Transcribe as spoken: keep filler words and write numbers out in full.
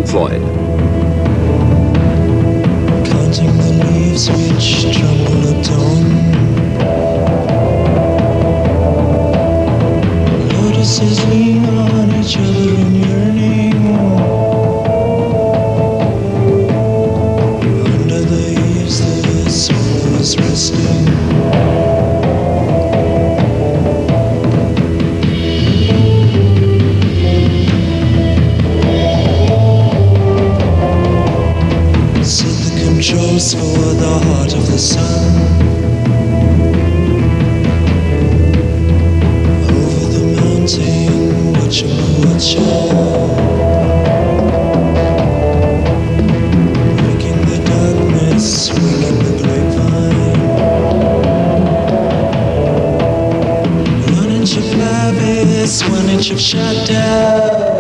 Pink Floyd. Counting the leaves which tremble at dawn. Lotuses lean on each other in yearning. Under the eaves the soul is resting. Controls for the heart of the sun. Over the mountain, watching the watcher. Breaking the darkness, waking the grapevine. One inch of lavish, one inch of shadow.